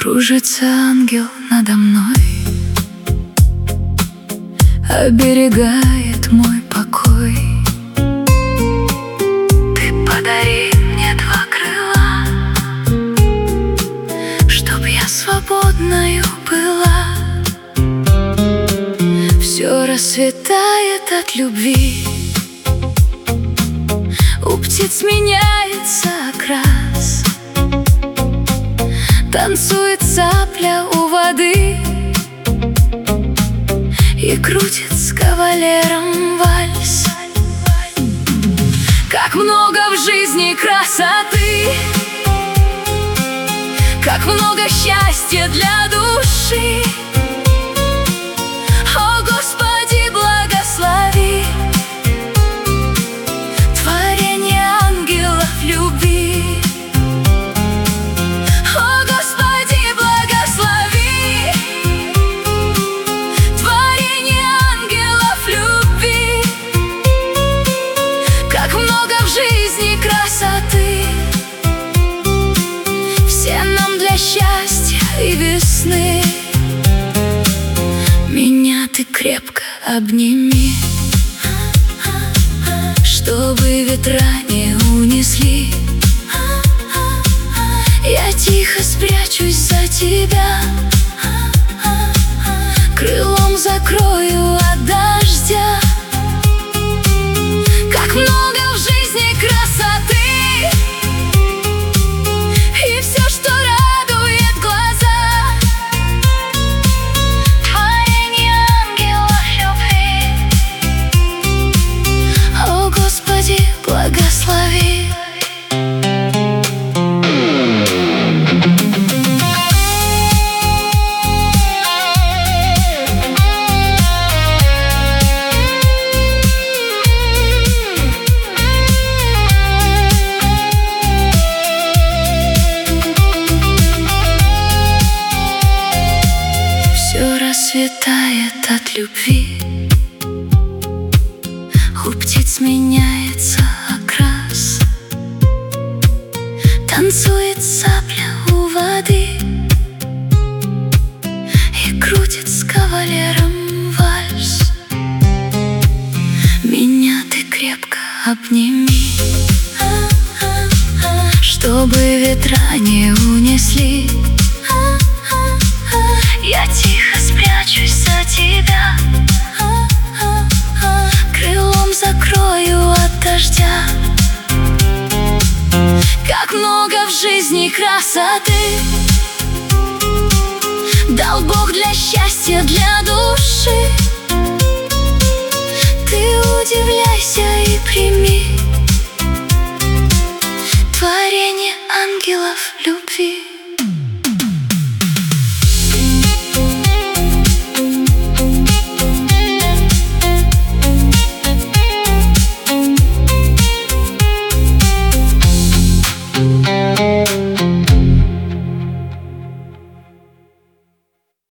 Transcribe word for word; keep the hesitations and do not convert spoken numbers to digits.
Кружится ангел надо мной, оберегает мой покой. Ты подари мне два крыла, чтоб я свободною была. Все расцветает от любви, у птиц меняется окрас, танцует цапля у воды и крутит с кавалером вальс. Как много в жизни красоты, как много счастья для души. О, Господи, благослови творение ангелов любви. О, Господи, благослови творение ангелов любви. Как много в жизни красоты, все нам для счастья и весны. Меня ты крепко обними, чтобы ветра не унесли. Я тихо спрячусь за тебя, крылом закрою от дождя. Как много в жизни красоты, и все, что радует глаза. Творение ангелов любви. О, Господи, благослови. Расцветает от любви, у птиц меняется окрас, танцует цапля у воды и крутит с кавалером вальс. Меня ты крепко обними, чтобы ветра не унесли. Я тихо спрячусь за тебя, крылом закрою от дождя. Как много в жизни красоты дал Бог для счастья, для души. Ты удивляешь